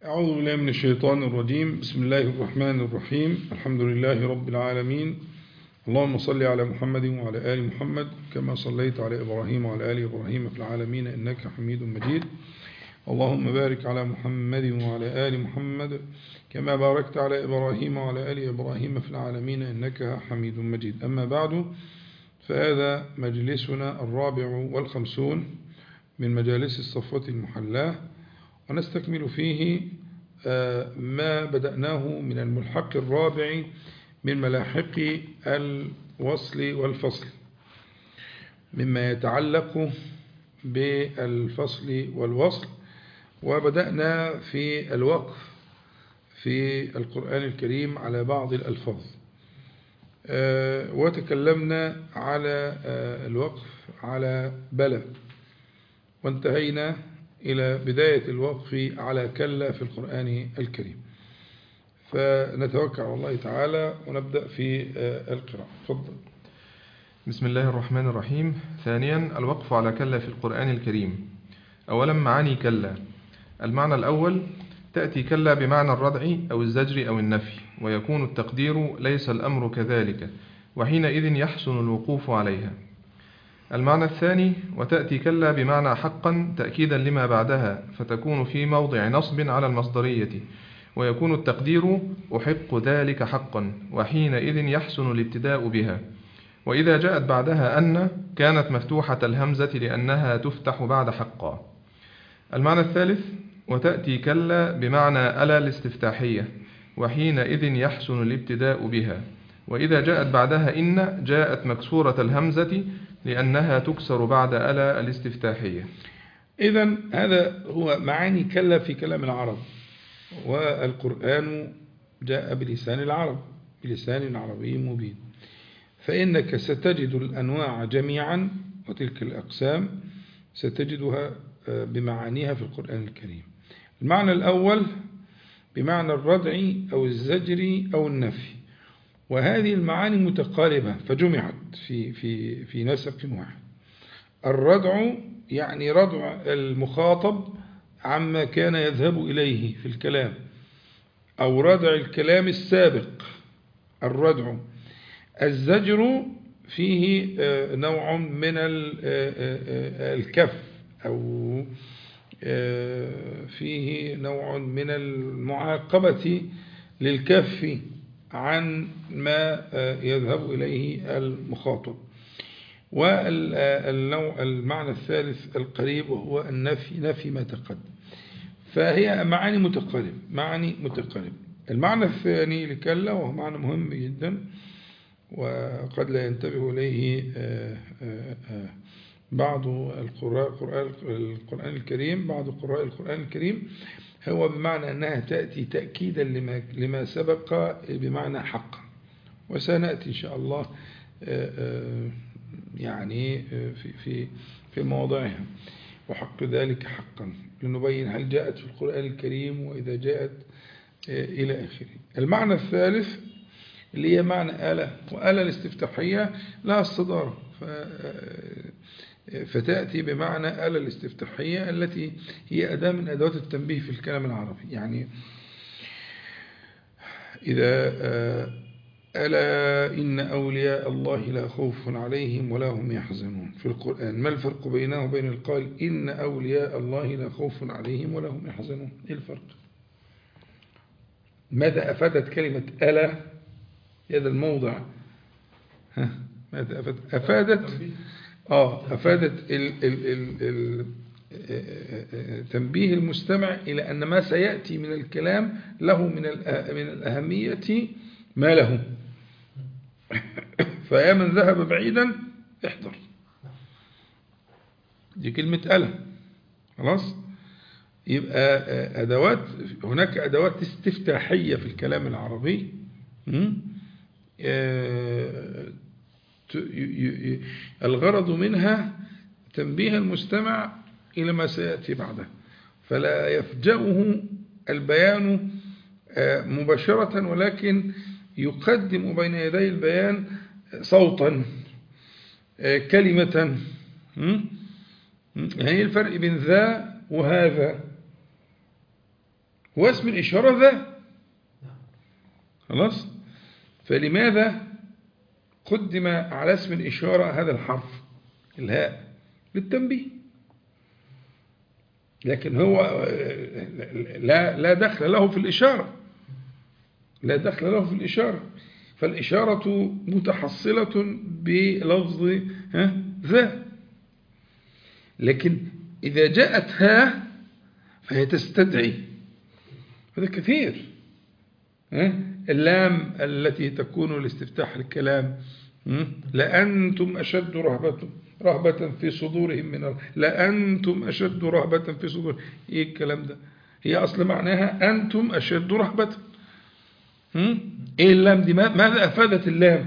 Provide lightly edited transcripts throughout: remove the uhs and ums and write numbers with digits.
أعوذ بالله من الشيطان الرجيم. بسم الله الرحمن الرحيم. الحمد لله رب العالمين. اللهم صل على محمد وعلى آل محمد كما صليت على إبراهيم وعلى آل إبراهيم في العالمين إنك حميد مجيد. اللهم بارك على محمد وعلى آل محمد كما باركت على إبراهيم وعلى آل إبراهيم في العالمين إنك حميد مجيد. أما بعد، فهذا مجلسنا 54 من مجالس الصفوة المحلاة، ونستكمل فيه ما بدأناه من الملحق الرابع من ملاحق الوصل والفصل، مما يتعلق بالفصل والوصل. وبدأنا في الوقف في القرآن الكريم على بعض الألفاظ، وتكلمنا على الوقف على بلى، وانتهينا إلى بداية الوقف على كلا في القرآن الكريم. فنتوكل على الله تعالى ونبدأ في القراءة. تفضل. بسم الله الرحمن الرحيم. ثانيا، الوقف على كلا في القرآن الكريم. أولا، معاني كلا. المعنى الأول: تأتي كلا بمعنى الردع أو الزجر أو النفي، ويكون التقدير ليس الأمر كذلك، وحينئذ يحسن الوقوف عليها. المعنى الثاني: وتأتي كلا بمعنى حقا تأكيدا لما بعدها، فتكون في موضع نصب على المصدرية، ويكون التقدير أحق ذلك حقا، وحينئذ يحسن الابتداء بها. وإذا جاءت بعدها أن كانت مفتوحة الهمزة لأنها تفتح بعد حقا. المعنى الثالث: وتأتي كلا بمعنى ألا الاستفتاحية، وحينئذ يحسن الابتداء بها. وإذا جاءت بعدها إن جاءت مكسورة الهمزة لأنها تكسر بعد ألا الاستفتاحية. إذن هذا هو معاني كلا في كلام العرب، والقرآن جاء بلسان العرب، بلسان عربي مبين، فإنك ستجد الأنواع جميعا وتلك الأقسام ستجدها بمعانيها في القرآن الكريم. المعنى الأول بمعنى الردع أو الزجر أو النفي، وهذه المعاني متقاربة فجمعت في نسق واحد. الردع يعني ردع المخاطب عما كان يذهب إليه في الكلام، أو ردع الكلام السابق الردع. الزجر فيه نوع من الكف، أو فيه نوع من المعاقبة للكف عن ما يذهب إليه المخاطب. والمعنى الثالث القريب وهو النفي، نفي ما تقدم. فهي معاني متقاربة. المعنى الثاني لكلا، وهو معنى مهم جدا وقد لا ينتبه إليه بعض القرآن الكريم، بعض قراء القرآن الكريم، هو بمعنى أنها تأتي تأكيدا لما سبق بمعنى حقا. وسنأتي إن شاء الله يعني في مواضعها، وحق ذلك حقا، لنبين هل جاءت في القرآن الكريم وإذا جاءت إلى آخره. المعنى الثالث اللي هي معنى آلة، وآلة الاستفتاحية لها الصدارة، فتأتي بمعنى آلة الاستفتاحية التي هي أداة من أدوات التنبيه في الكلام العربي. يعني إذا ألا إن أولياء الله لا خوف عليهم ولا هم يحزنون في القرآن، ما الفرق بينه وبين القائل إن أولياء الله لا خوف عليهم ولا هم يحزنون؟ إيه الفرق؟ ماذا أفادت كلمة ألا هذا الموضع؟ ماذا أفادت تنبيه المستمع إلى أن ما سيأتي من الكلام له من الأهمية ما له، فيا من ذهب بعيدا احضر. دي كلمة ألا. خلاص، يبقى هناك أدوات استفتاحية في الكلام العربي الغرض منها تنبيه المستمع إلى ما سيأتي بعده، فلا يفجأه البيان مباشرة، ولكن يقدم بين يدي البيان صوتا، كلمة. يعني الفرق بين ذا وهذا؟ هو اسم الإشارة ذا. خلاص. فلماذا قدم على اسم الإشارة هذا الحرف الهاء؟ للتنبيه. لكن هو لا دخل له في الإشارة، لا دخل له في الإشارة. فالإشارة متحصلة بلفظ ذا. لكن إذا جاءت ها فهي تستدعي، هذا كثير. اللام التي تكون لاستفتاح الكلام، لأنتم أشد رهبة في صدورهم من لأنتم أشد رهبة في صدورهم. إيه الكلام ده؟ هي أصل معناها أنتم أشد رهبة. إيه اللام دي؟ ماذا أفادت اللام؟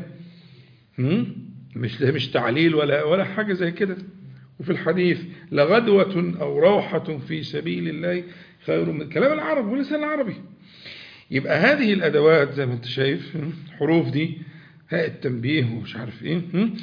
مش تعليل ولا حاجة زي كده. وفي الحديث لغدوة أو روحة في سبيل الله خير من كلام العرب ولسان العربي. يبقى هذه الأدوات زي ما انت شايف، حروف دي هاء التنبيه ومش عارف ايه،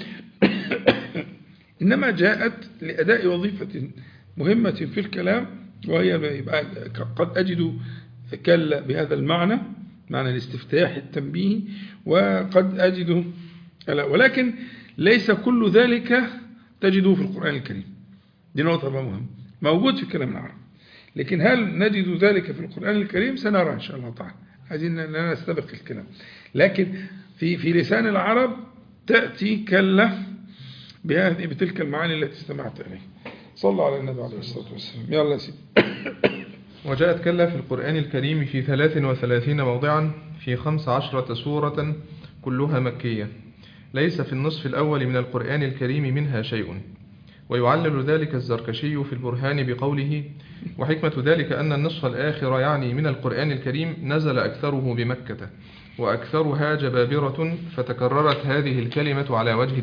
إنما جاءت لأداء وظيفة مهمة في الكلام، وهي يبقى قد أجد كلا بهذا المعنى، معنى الاستفتاح التنبيه، وقد أجد ولكن ليس كل ذلك تجده في القرآن الكريم. دي نقطة مهمة، موجود في كلام العرب، لكن هل نجد ذلك في القرآن الكريم؟ سنرى إن شاء الله تعالى، عايزين لا نستبق الكلام. لكن في لسان العرب تأتي كلا بتلك المعاني التي استمعت إليه. صلى على النبي عليه الصلاة والسلام. يلا سيدي. وجاءت كلا في القرآن الكريم في 33 موضعا في 15 سورة كلها مكية، ليس في النصف الأول من القرآن الكريم منها شيء. ويعلل ذلك الزركشي في البرهان بقوله: وحكمة ذلك أن النصف الآخر يعني من القرآن الكريم نزل أكثره بمكة وأكثرها جبابرة، فتكررت هذه الكلمة على وجه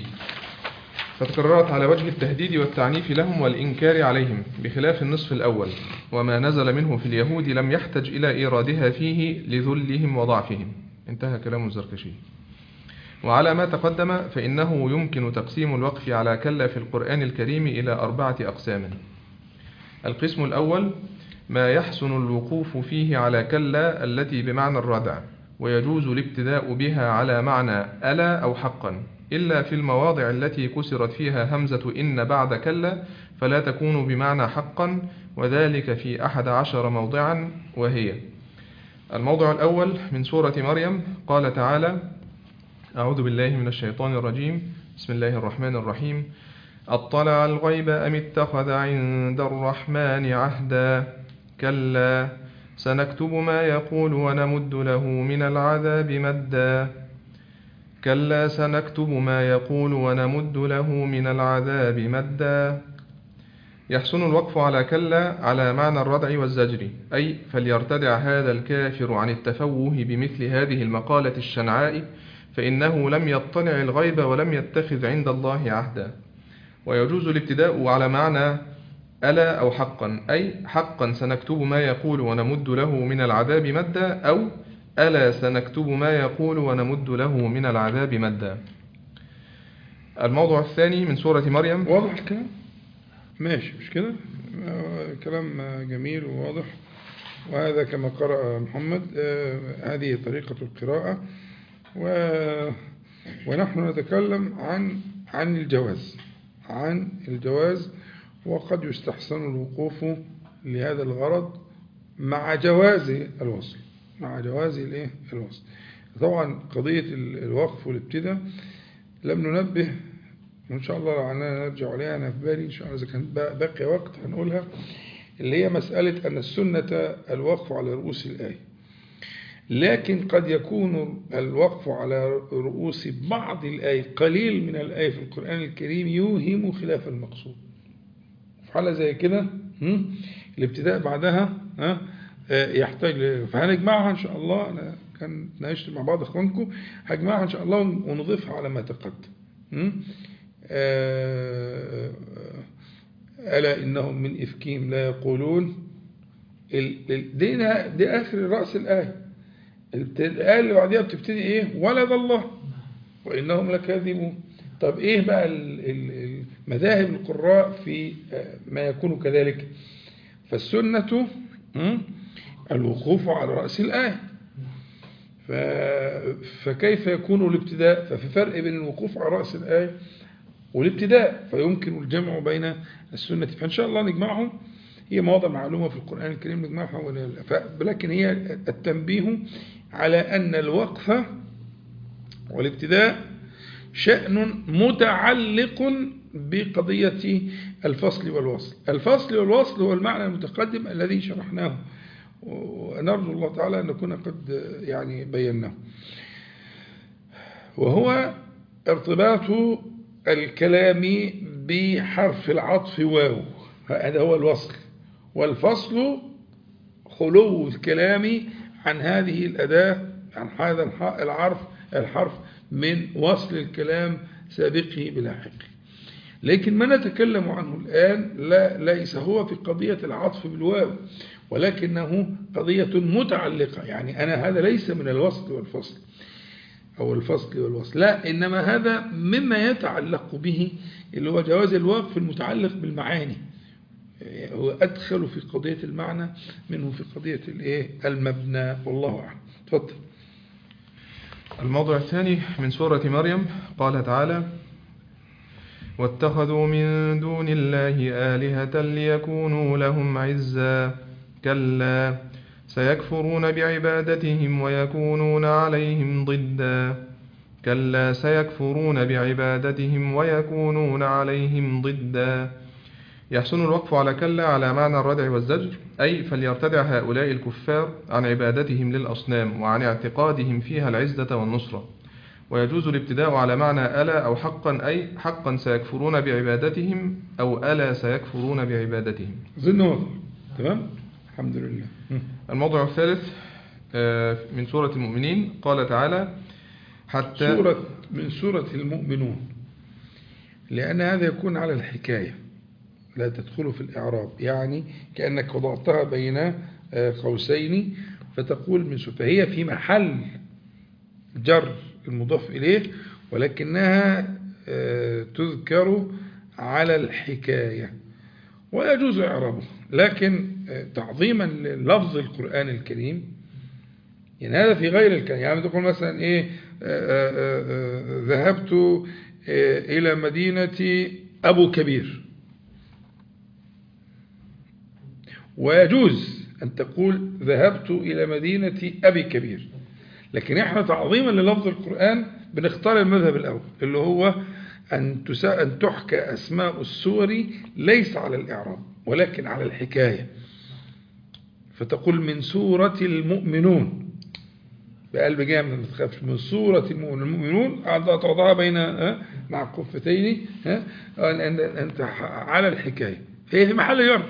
التهديد والتعنيف لهم والإنكار عليهم، بخلاف النصف الأول. وما نزل منه في اليهود لم يحتج إلى إيرادها فيه لذلهم وضعفهم. انتهى كلام الزركشي. وعلى ما تقدم فإنه يمكن تقسيم الوقف على كلا في القرآن الكريم إلى 4 أقسام. القسم الأول ما يحسن الوقوف فيه على كلا التي بمعنى الردع، ويجوز الابتداء بها على معنى ألا أو حقا، إلا في المواضع التي كسرت فيها همزة إن بعد كلا فلا تكون بمعنى حقا، وذلك في 11 موضعا. وهي: الموضع الأول من سورة مريم، قال تعالى: أعوذ بالله من الشيطان الرجيم، بسم الله الرحمن الرحيم: أطلع الغيب أم اتخذ عند الرحمن عهدا كلا سنكتب ما يقول ونمد له من العذاب مدا. كلا سنكتب ما يقول ونمد له من العذاب مدا. يحسن الوقف على كلا على معنى الردع والزجر، أي فليرتدع هذا الكافر عن التفوه بمثل هذه المقالة الشنعاء، فإنه لم يطلع الغيب ولم يتخذ عند الله عهدا. ويجوز الابتداء على معنى ألا أو حقا، أي حقا سنكتب ما يقول ونمد له من العذاب مدا، أو ألا سنكتب ما يقول ونمد له من العذاب مدا. الموضوع الثاني من سورة مريم. واضح الكلام؟ ماشي، مش كده؟ كلام جميل وواضح، وهذا كما قرأ محمد. هذه طريقة القراءة، ونحن نتكلم عن الجواز، وقد يستحسن الوقوف لهذا الغرض مع جواز الوصل، الوصل. طبعا قضية الوقف والابتداء لم ننبه، وإن شاء الله عننا نرجع عليها. أنا في بالي إن شاء الله إذا كان باقي وقت هنقولها، اللي هي مسألة أن السنة الوقف على رؤوس الآية، لكن قد يكون الوقف على رؤوس بعض الآية، قليل من الآية في القرآن الكريم يوهم خلاف المقصود. في حالة زي كده الابتداء بعدها يحتاج، فهنجمعها إن شاء الله. أنا كان ناقشت مع بعض أخوانكم، هجمعها إن شاء الله ونضيفها على ما تقدم. ألا إنهم من إفكهم لا يقولون. دي آخر رأس الآية. الآية اللي بعدها بتبتدي إيه؟ ولد الله وإنهم لكاذبون. طب إيه بقى مذاهب القراء في ما يكون كذلك؟ فالسنة الوقوف على رأس الآية. فكيف يكون الابتداء؟ ففي فرق بين الوقوف على رأس الآية والابتداء، فيمكن الجمع بين السنة. فإن شاء الله نجمعهم، هي مواضع معلومة في القرآن الكريم نجمعها لكن هي التنبيه على أن الوقف والابتداء شأن متعلق بقضية الفصل والوصل. الفصل والوصل هو المعنى المتقدم الذي شرحناه، ونرجو الله تعالى أن نكون قد بيناه، وهو ارتباط الكلام بحرف العطف واو، هذا هو الوصل. والفصل خلو الكلام عن هذه الأداة، عن هذا الحرف من وصل الكلام سابقه بلاحقه. لكن ما نتكلم عنه الآن ليس هو في قضية العطف بالواو، ولكنه قضية متعلقة. أنا هذا ليس من الوصل والفصل أو الفصل والوصل، لا، إنما هذا مما يتعلق به، اللي هو جواز الوقف المتعلق بالمعاني. هو أدخل في قضية المعنى منه في قضية المبنى، والله أعلم. تفضل. الموضوع الثاني من سورة مريم، قال تعالى: واتخذوا من دون الله آلهة ليكونوا لهم عزا كلا سيكفرون بعبادتهم ويكونون عليهم ضدا كلا سيكفرون بعبادتهم ويكونون عليهم ضدا. يحسن الوقف على كلا على معنى الردع والزجر، أي فليرتدع هؤلاء الكفار عن عبادتهم للأصنام وعن اعتقادهم فيها العزة والنصرة. ويجوز الابتداء على معنى ألا أو حقا، أي حقا سيكفرون بعبادتهم أو ألا سيكفرون بعبادتهم. ظن تمام، الحمد لله. الموضوع الثالث من سورة المؤمنين، قال تعالى: حتى من سورة المؤمنون، لأن هذا يكون على الحكاية لا تدخل في الإعراب، كأنك وضعتها بين قوسين فتقول من سورة، فهي في محل جر المضاف إليه، ولكنها تذكر على الحكاية ويجوز إعرابه. لكن تعظيما للفظ القرآن الكريم، هذا في غير الكلام. تقول مثلا ذهبت إلى مدينة أبو كبير، ويجوز أن تقول ذهبت إلى مدينة أبي كبير. لكن احنا تعظيما للفظ القرآن بنختار المذهب الأول، اللي هو أن تحكى أسماء السور ليس على الإعراب ولكن على الحكاية. فتقول من سورة المؤمنون بقلب جامد، ما تخافش، من سورة المؤمنون تضعها بين مع الكفتين أنت على الحكاية، هي في محل جر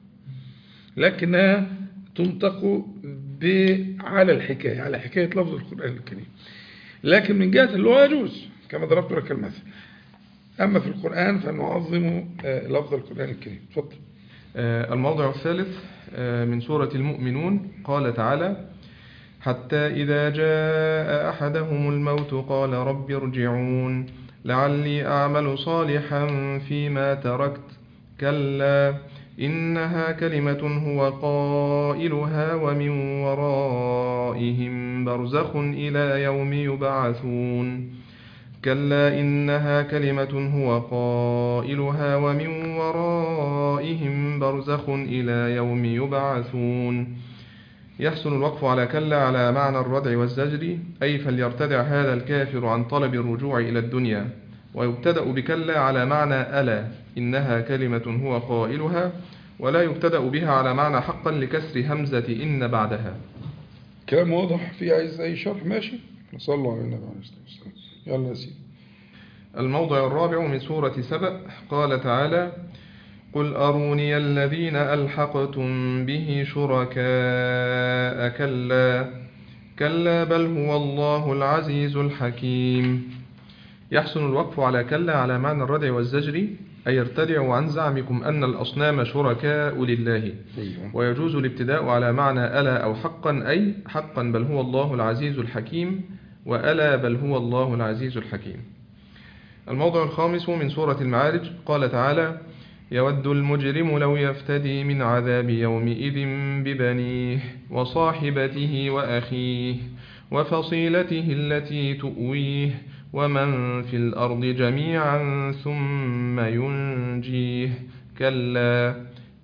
لكنها تنطق على الحكاية، على حكاية لفظ القرآن الكريم. لكن من جهة اللغة يجوز كما ضربت لك المثل، أما في القرآن فنعظم لفظ القرآن الكريم. تفضل. الموضع الثالث من سورة المؤمنون، قال تعالى: حتى إذا جاء أحدهم الموت قال رب ارجعون لعلي أعمل صالحا فيما تركت كلا إنها كلمة هو قائلها ومن ورائهم برزخ إلى يوم يبعثون كلا إنها كلمة هو قائلها ومن ورائهم برزخ إلى يوم يبعثون. يحسن الوقف على كلا على معنى الردع والزجر، أي فليرتدع هذا الكافر عن طلب الرجوع إلى الدنيا. ويبتدأ بكلا على معنى ألا إنها كلمة هو قائلها، ولا يبتدأ بها على معنى حقا لكسر همزة إن بعدها. كلام واضح، في عايز أي شرح؟ ماشي، صلوا على النبي عليه الصلاة والسلام. يلا يا سيدي. الموضع الرابع من سورة سبأ، قال تعالى: قل أروني الذين ألحقتم به شركاء كلا بل هو الله العزيز الحكيم. يحسن الوقف على كلا على معنى الردع والزجر، أي ارتدعوا عن زعمكم أن الأصنام شركاء لله. ويجوز الابتداء على معنى ألا أو حقا، أي حقا بل هو الله العزيز الحكيم، وألا بل هو الله العزيز الحكيم. الموضع الخامس من سورة المعارج، قال تعالى: يود المجرم لو يفتدي من عذاب يومئذ ببنيه وصاحبته وأخيه وفصيلته التي تؤويه ومن في الأرض جميعا ثم ينجيه كلا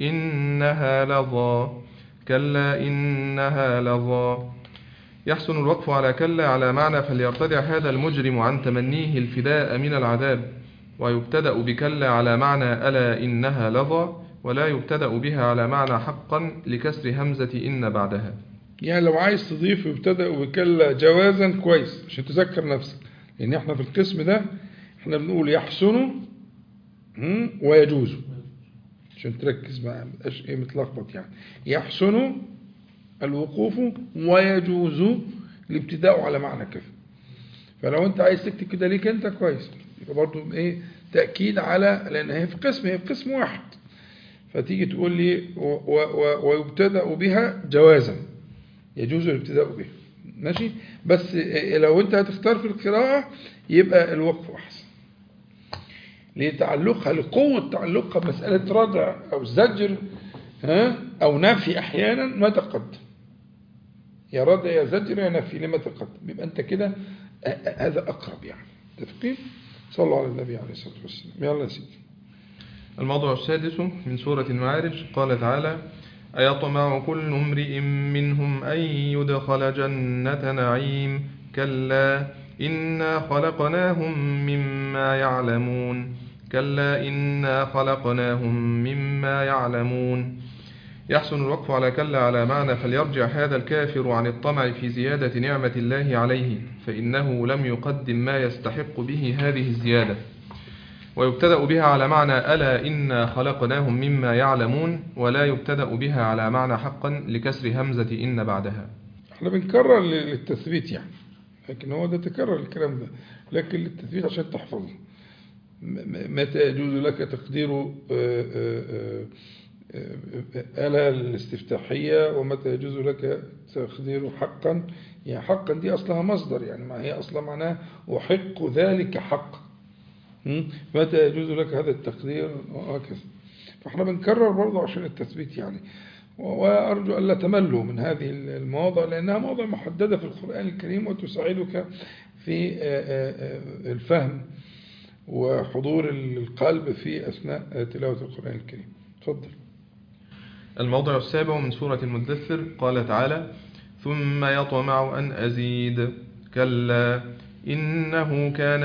إنها لظى. يحسن الوقف على كلا على معنى فليرتدع هذا المجرم عن تمنيه الفداء من العذاب، ويبتدأ بكلا على معنى ألا إنها لظى، ولا يبتدأ بها على معنى حقا لكسر همزة إن بعدها. يعني لو عايز تضيف يبتدأ بكلا جوازا كويس عشان تذكر نفسك، لأن احنا في القسم ده احنا بنقول يحسن ويجوز عشان تركز بقى مبقاش ايه متلخبط. يعني يحسن الوقوف ويجوز الابتداء على معنى كذا. فلو انت عايز تكتب كده ليك انت كويس، يبقى برضو ايه تأكيد على، لان هي في قسم واحد، فتيجي تقول لي ويبتدأ بها جوازا، يجوز الابتداء بها ماشي. بس لو انت هتختار في القراءة يبقى الوقف احسن لتعلقها، لقوة تعلقها بمسألة ردع او زجر او نفي احيانا ما تقدم، يا ردع يا زجر يا نفي لما تقدم، يبقى انت كده هذا اقرب. يعني تفقين. صلى الله على النبي عليه الصلاة والسلام. يلا يا سيدي. الموضوع السادس من سورة المعارج. قال تعالى: أيطمع كل امرئ منهم أن يدخل جنة نعيم كلا إنا خلقناهم مما يعلمون. يحسن الوقف على كلا على معنى فليرجع هذا الكافر عن الطمع في زيادة نعمة الله عليه، فإنه لم يقدم ما يستحق به هذه الزيادة. ويبتدأ بها على معنى ألا إنا خلقناهم مما يعلمون، ولا يبتدأ بها على معنى حقا لكسر همزة إن بعدها. احنا بنكرر للتثبيت يعني، لكن هو ده تكرر الكلام ده، لكن للتثبيت عشان تحفظه. متى يجوز لك تقدير ألا الاستفتاحية، ومتى يجوز لك تقدير حقا. يعني حقا دي أصلها مصدر، يعني ما هي أصلا معناها أحق ذلك حقا. متى يجوز لك هذا التقدير وهكذا. فاحنا بنكرر برضه عشان التثبيت يعني. وأرجو ألا تملوا من هذه المواضع، لأنها مواضع محددة في القرآن الكريم وتساعدك في الفهم وحضور القلب في أثناء تلاوة القرآن الكريم. تفضل. الموضع السابع من سورة المدثر. قال تعالى: ثم يطمع أن أزيد كلا إنه كان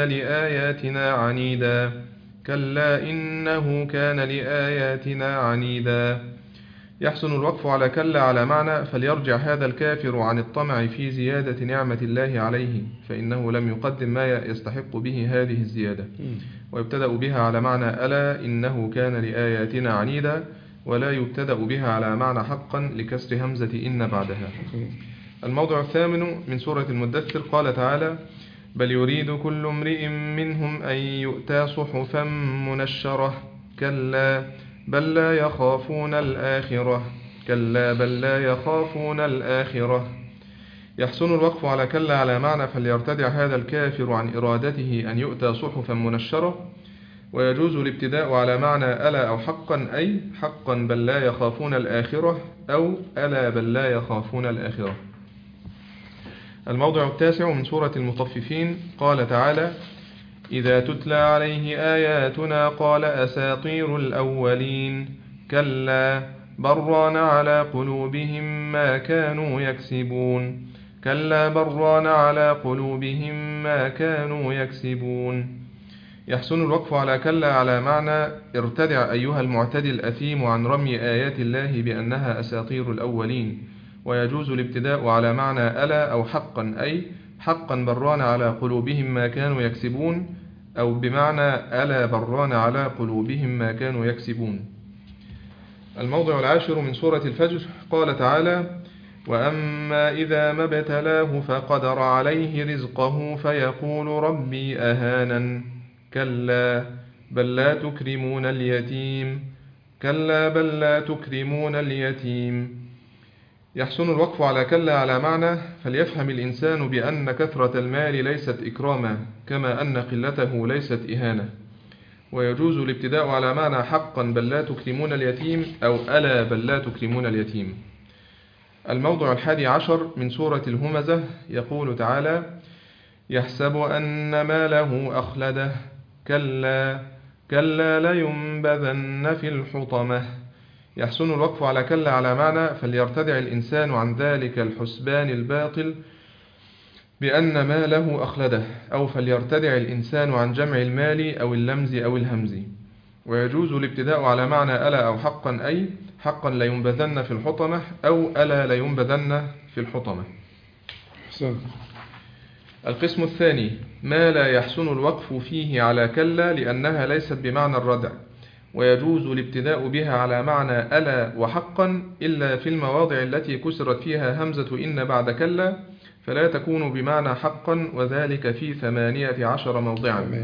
لآياتنا عنيدا. يحسن الوقف على كلا على معنى فليرجع هذا الكافر عن الطمع في زيادة نعمة الله عليه، فإنه لم يقدم ما يستحق به هذه الزيادة. ويبتدأ بها على معنى ألا إنه كان لآياتنا عنيدا، ولا يبتدأ بها على معنى حقا لكسر همزة إن بعدها. الموضع الثامن من سورة المدثر. قال تعالى: بل يريد كل امرئ منهم أن يؤتى صحفا منشرة كلا بل لا يخافون الآخرة. يحسن الوقف على كلا على معنى فليرتدع هذا الكافر عن إرادته أن يؤتى صحفا منشرة، ويجوز الابتداء على معنى ألا أو حقا، أي حقا بل لا يخافون الآخرة، أو ألا بل لا يخافون الآخرة. الموضع التاسع من سورة المطففين. قال تعالى: إذا تتلى عليه آياتنا قال أساطير الأولين كلا بران على قلوبهم ما كانوا يكسبون. يحسن الوقف على كلا على معنى ارتدع أيها المعتدي الأثيم عن رمي آيات الله بأنها أساطير الأولين، ويجوز الابتداء على معنى ألا أو حقا، أي حقا بران على قلوبهم ما كانوا يكسبون، أو بمعنى ألا بران على قلوبهم ما كانوا يكسبون. الموضع العاشر من سورة الفجر. قال تعالى: وأما إذا ما ابتلاه فقدر عليه رزقه فيقول ربي أهانن كلا بل لا تكرمون اليتيم. يحسن الوقف على كلا على معنى فليفهم الإنسان بأن كثرة المال ليست إكراما، كما أن قلته ليست إهانة. ويجوز الابتداء على معنى حقا بل لا تكرمون اليتيم أو ألا بل لا تكرمون اليتيم. الموضع 11 من سورة الهمزة يقول تعالى: يحسب أن ماله أخلده كلا كلا لينبذن في الحطمة. يحسن الوقف على كلا على معنى فليرتدع الإنسان عن ذلك الحسبان الباطل بأن ماله أخلده، أو فليرتدع الإنسان عن جمع المال أو اللمز أو الهمز. ويجوز الابتداء على معنى ألا أو حقا، أي حقا لينبذن في الحطمة أو ألا لينبذن في الحطمة. حسن. القسم الثاني ما لا يحسن الوقف فيه على كلا لأنها ليست بمعنى الردع، ويجوز الابتداء بها على معنى ألا وحقا إلا في المواضع التي كسرت فيها همزة إن بعد كلا، فلا تكون بمعنى حقا، وذلك في 18 موضعا.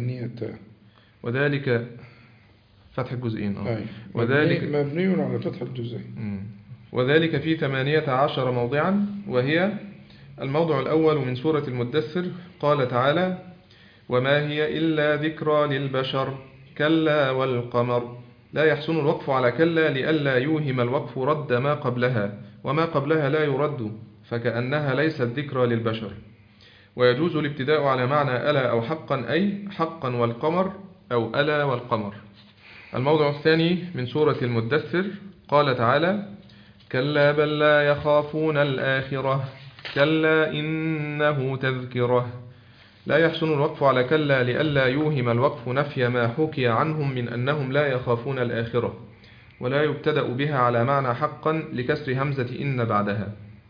وذلك فتح الجزئين وذلك مبني على فتح الجزئين. وذلك في 18 موضعا، وهي: الموضع الأول من سورة المدثر قال تعالى: وما هي إلا ذكرى للبشر كلا والقمر. لا يحسن الوقف على كلا لئلا يوهم الوقف رد ما قبلها، وما قبلها لا يرد فكأنها ليست ذكرى للبشر. ويجوز الابتداء على معنى ألا أو حقا، أي حقا والقمر أو ألا والقمر. الموضع الثاني من سورة المدثر قال تعالى: كلا بل لا يخافون الآخرة كلا إنه تذكرة. لا يحسن الوقف على كلا لئلا يوهم الوقف نفي ما حكي عنهم من أنهم لا يخافون الآخرة، ولا يبتدأ بها على معنى حقا لكسر همزة إن بعدها.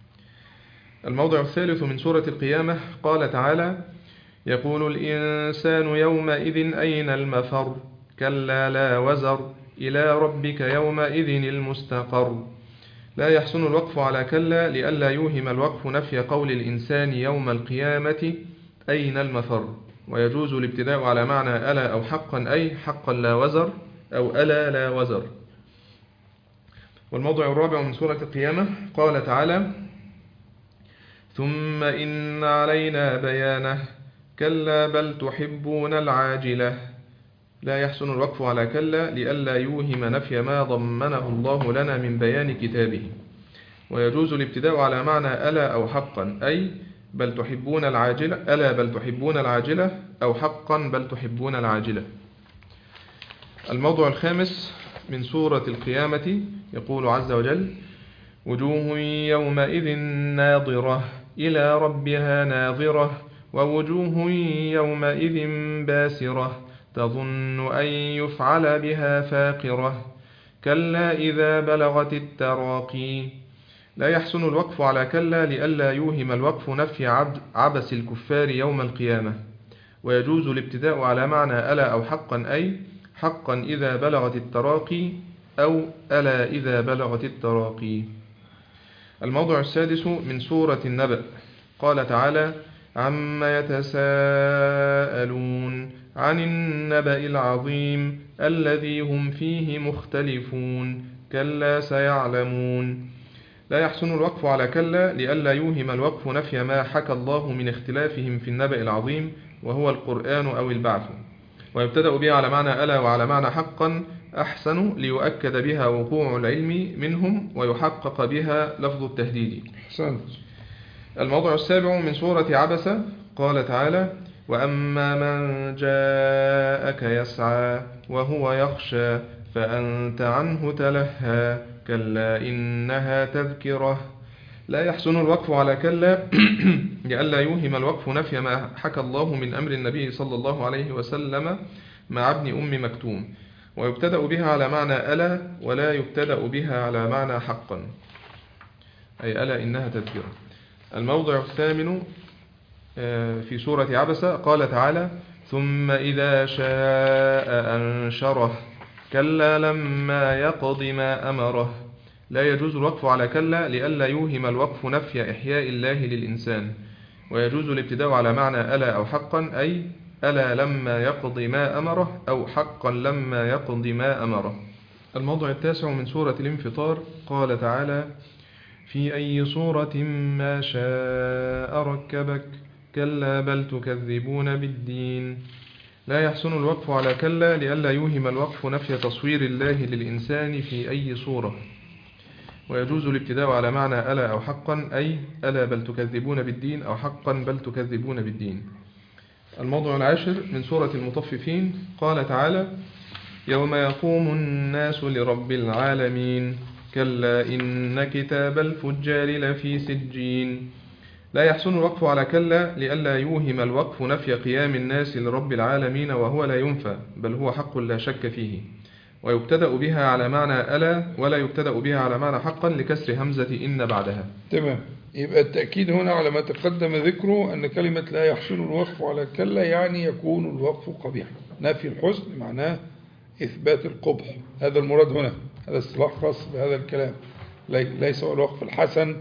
الموضع الثالث من سورة القيامة قال تعالى: يقول الإنسان يومئذ أين المفر كلا لا وزر إلى ربك يومئذ المستقر. لا يحسن الوقف على كلا لئلا يوهم الوقف نفي قول الإنسان يوم القيامة أين المفر. ويجوز الابتداء على معنى ألا أو حقا، أي حقا لا وزر أو ألا لا وزر. والموضع الرابع من سورة القيامة قال تعالى: ثم إن علينا بيانه كلا بل تحبون العاجلة. لا يحسن الوقف على كلا لئلا يوهم نفي ما ضمنه الله لنا من بيان كتابه. ويجوز الابتداء على معنى ألا أو حقا، أي بل تحبون العاجلة ألا بل تحبون العاجلة أو حقا بل تحبون العاجلة. الموضوع الخامس من سورة القيامة يقول عز وجل: وجوه يومئذ ناظرة إلى ربها ناظرة ووجوه يومئذ باسرة تظن أن يفعل بها فاقرة كلا إذا بلغت التراقي. لا يحسن الوقف على كلا لئلا يوهم الوقف نفي عبس الكفار يوم القيامة. ويجوز الابتداء على معنى ألا أو حقا، أي حقا إذا بلغت التراقي أو ألا إذا بلغت التراقي. الموضع السادس من سورة النبأ قال تعالى: عما يتساءلون عن النبأ العظيم الذي هم فيه مختلفون كلا سيعلمون. لا يحسن الوقف على كلا لئلا يوهم الوقف نفي ما حكى الله من اختلافهم في النبأ العظيم وهو القرآن أو البعث. ويبتدأ بها على معنى ألا وعلى معنى حقا أحسن ليؤكد بها وقوع العلم منهم ويحقق بها لفظ التهديد. حسنت. الموضع السابع من سورة عبسة قال تعالى: وأما من جاءك يسعى وهو يخشى فأنت عنه تلهى كلا إنها تذكرة. لا يحسن الوقف على كلا لئلا يوهم الوقف نفي ما حكى الله من أمر النبي صلى الله عليه وسلم مع ابن أم مكتوم. ويبتدأ بها على معنى ألا ولا يبتدأ بها على معنى حقا، أي ألا إنها تذكرة. الموضع الثامن في سورة عبسة قال تعالى: ثم إذا شاء أنشره كلا لما يقض ما أمره. لا يجوز الوقف على كلا لئلا يوهم الوقف نفي إحياء الله للإنسان. ويجوز الابتداء على معنى ألا أو حقا، أي ألا لما يقض ما أمره أو حقا لما يقض ما أمره. الموضع التاسع من سورة الانفطار قال تعالى: في أي صورة ما شاء ركبك كلا بل تكذبون بالدين. لا يحسن الوقف على كلا لئلا يوهم الوقف نفي تصوير الله للإنسان في أي صورة. ويجوز الابتداء على معنى ألا أو حقا، أي ألا بل تكذبون بالدين، أو حقا بل تكذبون بالدين. الموضوع العاشر من سورة المطففين، قال تعالى: يوم يقوم الناس لرب العالمين كلا إن كتاب الفجار لفي سجين. لا يحسن الوقف على كلا لئلا يوهم الوقف نفي قيام الناس لرب العالمين، وهو لا ينفى بل هو حق لا شك فيه. ويبتدأ بها على معنى ألا ولا يبتدأ بها على معنى حقا لكسر همزة إن بعدها. تمام. يبقى التأكيد هنا على ما تقدم ذكره أن كلمة لا يحسن الوقف على كلا يعني يكون الوقف قبيحا. نفي الحسن معناه إثبات القبح، هذا المراد هنا، هذا اصطلاح خاص بهذا الكلام. ليس هو الوقف الحسن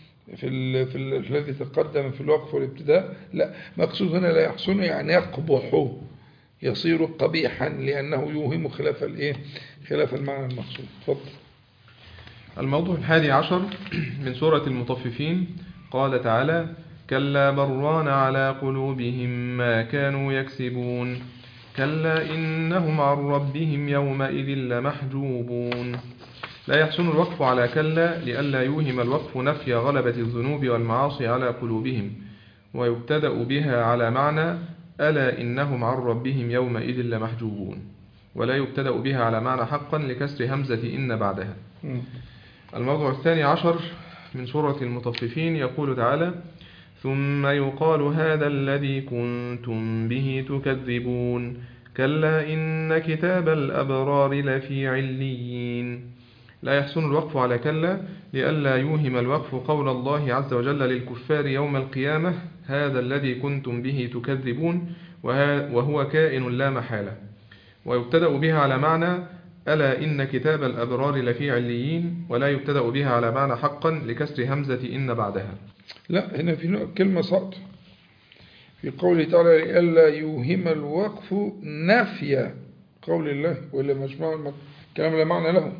الذي تقدم في الوقف والابتداء، لا، مقصود هنا لا يحسن يعني يقبح، يصير قبيحا لأنه يوهم خلاف المعنى المقصود. تفضل. الموضوع 11 من سورة المطففين، قال تعالى: كلا بران على قلوبهم ما كانوا يكسبون كلا إنهم عن ربهم يومئذ لمحجوبون. لا يحسن الوقف على كلا لئلا يوهم الوقف نفي غلبة الذنوب والمعاصي على قلوبهم، ويبتدأ بها على معنى ألا إنهم عن ربهم يومئذ لمحجوبون، ولا يبتدأ بها على معنى حقا لكسر همزة إن بعدها. الموضوع 12 من سورة المطففين، يقول تعالى: ثم يقال هذا الذي كنتم به تكذبون كلا إن كتاب الأبرار لفي عليين. لا يحسن الوقف على كلا لئلا يوهم الوقف قول الله عز وجل للكفار يوم القيامة: هذا الذي كنتم به تكذبون، وهو كائن لا محالة. ويبتدأ بها على معنى ألا إن كتاب الأبرار لفي عليين، ولا يبتدأ بها على معنى حقا لكسر همزة إن بعدها. لا، هنا في كلمة سقط في قوله تعالى لئلا يوهم الوقف نفي قول الله، ولا مجموع كلام لا معنى له،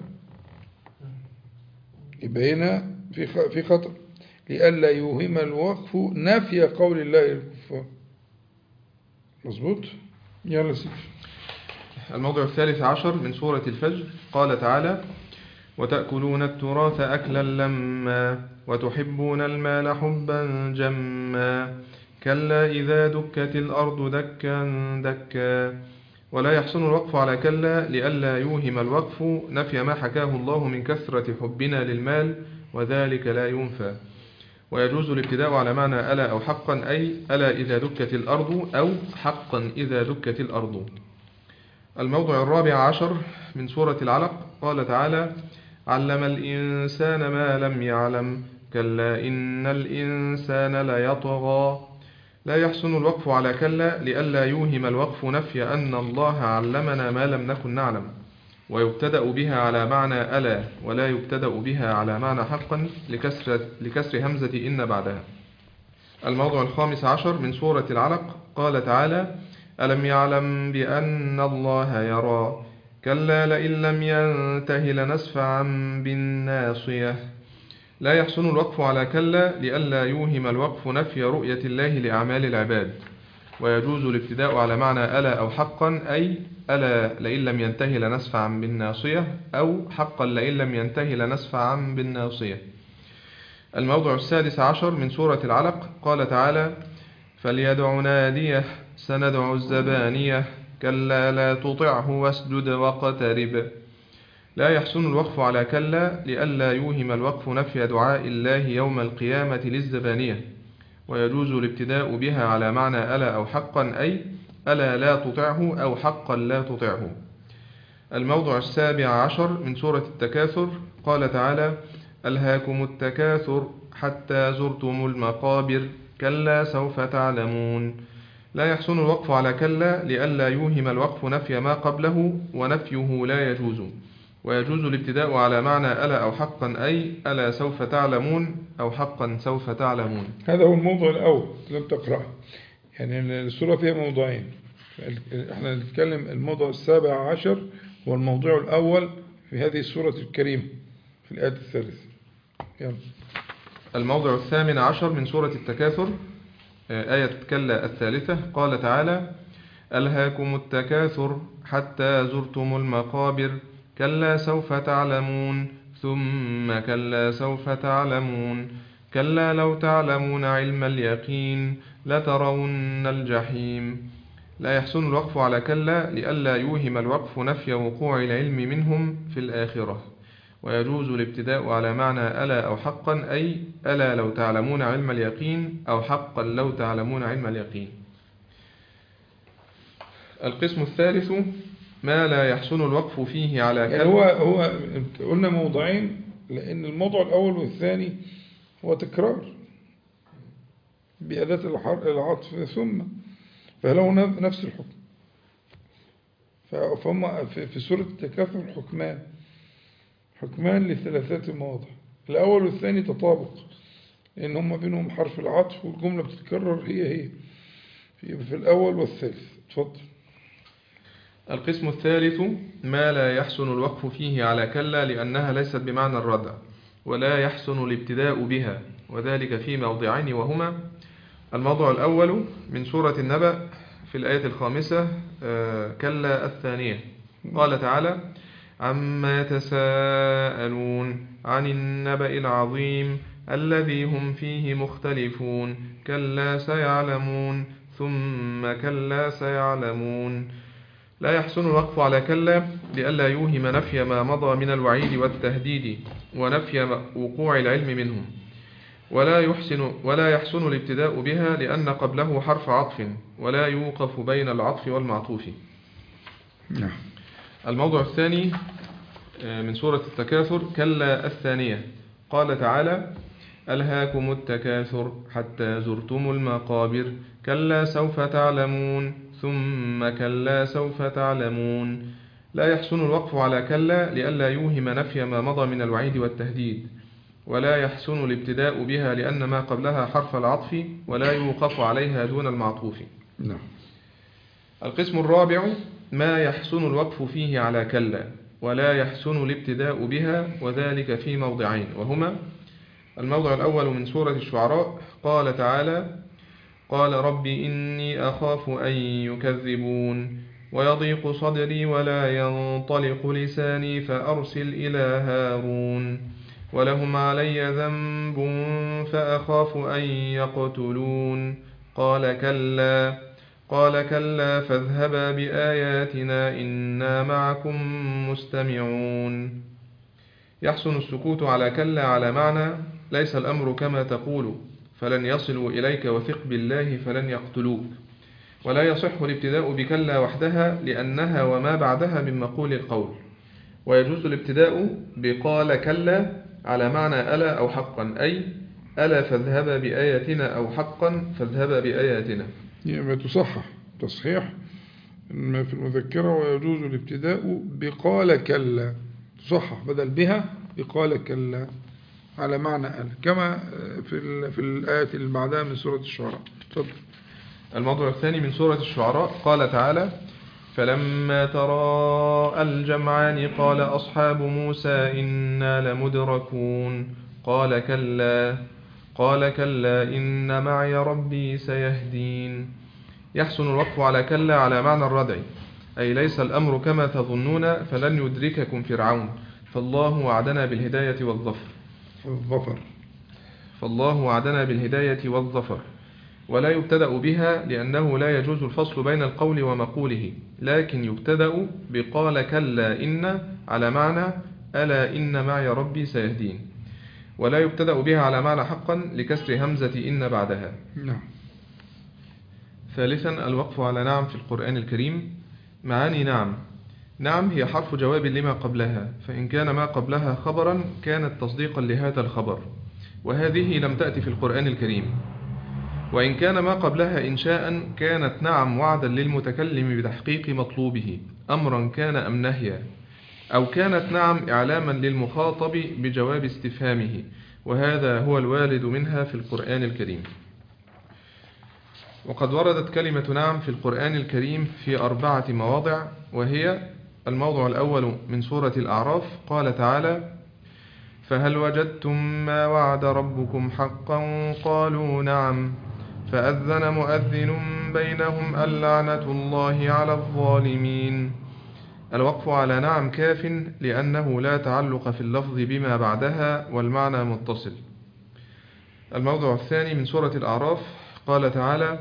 يبقى هنا في خطأ. لئلا يوهم الوقف نفي قول الله للكفار. مظبوط. يلا سيدي. الموضوع 13 من سورة الفجر، قال تعالى: وتأكلون التراث أكلا لما وتحبون المال حبا جما كلا إذا دكت الأرض دكا دكا. ولا يحسن الوقف على كلا لئلا يوهم الوقف نفي ما حكاه الله من كثرة حبنا للمال، وذلك لا ينفى. ويجوز الابتداء على معنى ألا أو حقا، أي ألا إذا دكت الأرض، أو حقا إذا دكت الأرض. الموضوع 14 من سورة العلق، قال تعالى: علم الإنسان ما لم يعلم كلا إن الإنسان ليطغى. لا يحسن الوقف على كلا لئلا يوهم الوقف نفي أن الله علمنا ما لم نكن نعلم، ويبتدأ بها على معنى ألا، ولا يبتدأ بها على معنى حقا لكسر همزة إن بعدها. الموضوع 15 من سورة العلق، قال تعالى: ألم يعلم بأن الله يرى كلا لئن لم ينته لنسفعا بالناصية. لا يحسن الوقف على كلا لئلا يوهم الوقف نفي رؤية الله لأعمال العباد، ويجوز الابتداء على معنى ألا أو حقا، أي ألا لئن لم ينته لنسفعا بالناصية، أو حقا لئن لم ينته لنسفعا بالناصية. الموضوع 16 من سورة العلق، قال تعالى: فليدع ناديه سندع الزبانية كلا لا تطعه واسجد واقترب. لا يحسن الوقف على كلا لئلا يوهم الوقف نفي دعاء الله يوم القيامة للزبانية، ويجوز الابتداء بها على معنى ألا أو حقا، أي ألا لا تطعه، أو حقا لا تطعه. الموضع 17 من سورة التكاثر، قال تعالى: ألهاكم التكاثر حتى زرتم المقابر كلا سوف تعلمون. لا يحسن الوقف على كلا لئلا يوهم الوقف نفي ما قبله، ونفيه لا يجوز. ويجوز الابتداء على معنى ألا أو حقا، أي ألا سوف تعلمون، أو حقا سوف تعلمون. هذا هو الموضوع الأول لم تقرأه، يعني السورة فيها موضوعين، احنا نتكلم الموضوع 17 هو الموضوع الأول في هذه السورة الكريمة في الآية الثالثة. يلا. الموضع 18 من سورة التكاثر، آية كلا الثالثة، قال تعالى: ألهاكم التكاثر حتى زرتم المقابر كلا سوف تعلمون ثم كلا سوف تعلمون كلا لو تعلمون علم اليقين لترون الجحيم. لا يحسن الوقف على كلا لئلا يوهم الوقف نفي وقوع العلم منهم في الآخرة، ويجوز الابتداء على معنى ألا أو حقا، أي ألا لو تعلمون علم اليقين، أو حقا لو تعلمون علم اليقين. القسم الثالث ما لا يحسن الوقف فيه على كلا. يعني هو قلنا موضعين، لأن الموضع الأول والثاني هو تكرار بأداة العطف ثم، فله نفس الحكم. فهم في سورة التكاثر حكمان لثلاثات مواضع. الأول والثاني تطابق، لأن هم بينهم حرف العطف والجملة بتتكرر هي في الأول والثالث. اتفضل. القسم الثالث ما لا يحسن الوقف فيه على كلا لأنها ليست بمعنى الردع، ولا يحسن الابتداء بها، وذلك في موضعين، وهما: الموضع الأول من سورة النبأ في الآية 5 كلا الثانية، قال تعالى: عما يتساءلون عن النبأ العظيم الذي هم فيه مختلفون كلا سيعلمون ثم كلا سيعلمون. لا يحسن الوقف على كلا لئلا يوهم نفي ما مضى من الوعيد والتهديد ونفي وقوع العلم منهم، ولا يحسن الابتداء بها لأن قبله حرف عطف ولا يوقف بين العطف والمعطوف. الموضع الثاني من سورة التكاثر كلا الثانية، قال تعالى: ألهاكم التكاثر حتى زرتم المقابر كلا سوف تعلمون ثم كلا سوف تعلمون. لا يحسن الوقف على كلا لئلا يوهم نفي ما مضى من الوعيد والتهديد، ولا يحسن الابتداء بها لأن ما قبلها حرف العطف ولا يوقف عليها دون المعطوف. القسم الرابع ما يحسن الوقف فيه على كلا ولا يحسن الابتداء بها، وذلك في موضعين، وهما: الموضع الأول من سورة الشعراء، قال تعالى: قال رب إني أخاف أن يكذبون ويضيق صدري ولا ينطلق لساني فأرسل إلى هارون ولهم علي ذنب فأخاف أن يقتلون قال كلا فاذهبا بآياتنا إنا معكم مستمعون. يحسن السكوت على كلا على معنى ليس الأمر كما تقول فلن يصلوا إليك وثق بالله فلن يقتلوك، ولا يصح الابتداء بكلا وحدها لأنها وما بعدها من مقول القول، ويجوز الابتداء بقال كلا على معنى ألا أو حقا، أي ألا فاذهبا بآياتنا أو حقا فاذهبا بآياتنا. يعني تصحح تصحيح ما في المذكرة، ويجوز الابتداء بقال كلا، تصحح بدل بها بقال كلا على معنى ألا، كما في الآية اللي بعدها من سورة الشعراء. تفضل. الموضوع الثاني من سورة الشعراء، قال تعالى: فلما تراءى الجمعان قال أصحاب موسى إنا لمدركون قال كلا إن معي ربي سيهدين. يحسن الوقف على كلا على معنى الردع، أي ليس الأمر كما تظنون فلن يدرككم فرعون فالله وعدنا بالهداية والظفر. ولا يبتدأ بها لأنه لا يجوز الفصل بين القول ومقوله، لكن يبتدأ بقال كلا إن على معنى ألا إن معي ربي سيهدين، ولا يبتدأ بها على معنى حقا لكسر همزة إن بعدها. ثالثا الوقف على نعم في القرآن الكريم. معاني نعم هي حرف جواب لما قبلها، فإن كان ما قبلها خبرا كانت تصديقا لهذا الخبر، وهذه لم تأتي في القرآن الكريم. وإن كان ما قبلها إنشاء كانت نعم وعدا للمتكلم بتحقيق مطلوبه أمرا كان أم نهيا، أو كانت نعم إعلاما للمخاطب بجواب استفهامه، وهذا هو الوارد منها في القرآن الكريم. وقد وردت كلمة نعم في القرآن الكريم في 4 مواضع، وهي: الموضع الأول من سورة الأعراف، قال تعالى: فهل وجدتم ما وعد ربكم حقا قالوا نعم فأذن مؤذن بينهم اللعنة الله على الظالمين. الوقف على نعم كاف لأنه لا تعلق في اللفظ بما بعدها والمعنى متصل. الموضع الثاني من سورة الأعراف قال تعالى: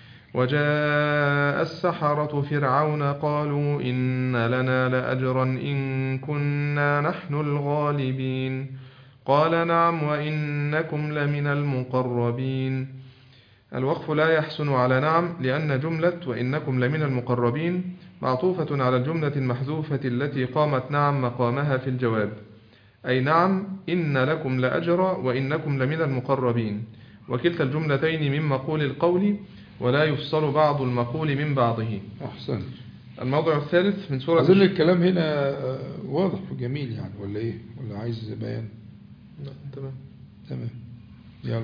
وجاء السحرة فرعون قالوا إن لنا لأجرا إن كنا نحن الغالبين قال نعم وإنكم لمن المقربين. الوقف لا يحسن على نعم لأن جملة وإنكم لمن المقربين معطوفة على الجملة المحذوفة التي قامت نعم مقامها في الجواب، أي نعم إن لكم لأجرا وإنكم لمن المقربين، وكلتا الجملتين من مقول القول ولا يفصل بعض المقول من بعضه. أحسن. الموضع الثالث من سورة أظن الكلام هنا واضح وجميل يعني، ولا إيه؟ ولا عايز بيان؟ لا، تمام. يلا.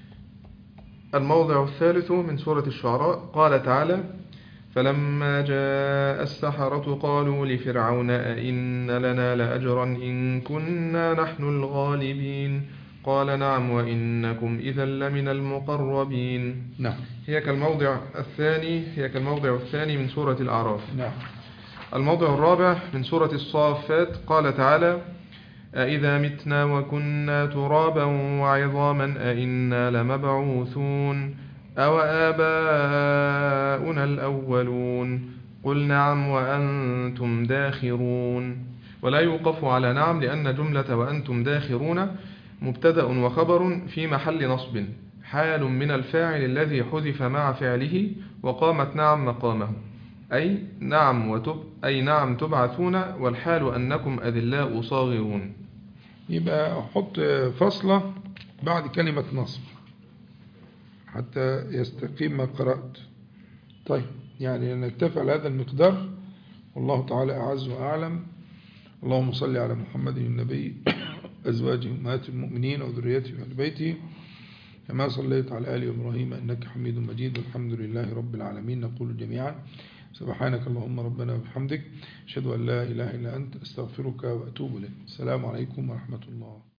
الموضع الثالث من سورة الشعراء قال تعالى: فلما جاء السحرة قالوا لفرعون أئن لنا لأجرا إن كنا نحن الغالبين قال نعم وإنكم إذا لمن المقربين. نعم. هي كالموضع الثاني من سورة الأعراف. نعم. الموضع الرابع من سورة الصافات قال تعالى: أإذا متنا وكنا ترابا وعظاما أإنا لمبعوثون أو آباؤنا الأولون قل نعم وأنتم داخرون. ولا يوقف على نعم لأن جملة وأنتم داخرون مبتدأ وخبر في محل نصب، حال من الفاعل الذي حذف مع فعله وقامت نعم مقامه، أي نعم تبعثون، والحال أنكم أذلاء صاغرون. يبقى أحط فصلة بعد كلمة نصب حتى يستقيم ما قرأت. طيب، يعني نكتفي على هذا المقدار، والله تعالى أعز وأعلم. اللهم صل على محمد النبي أزواجه أمهات المؤمنين وذريته وآل بيته كما صليت على آل إبراهيم إنك حميد مجيد، والحمد لله رب العالمين. نقول جميعا سبحانك اللهم ربنا وبحمدك أشهد أن لا إله إلا أنت أستغفرك وأتوب إليك. السلام عليكم ورحمة الله.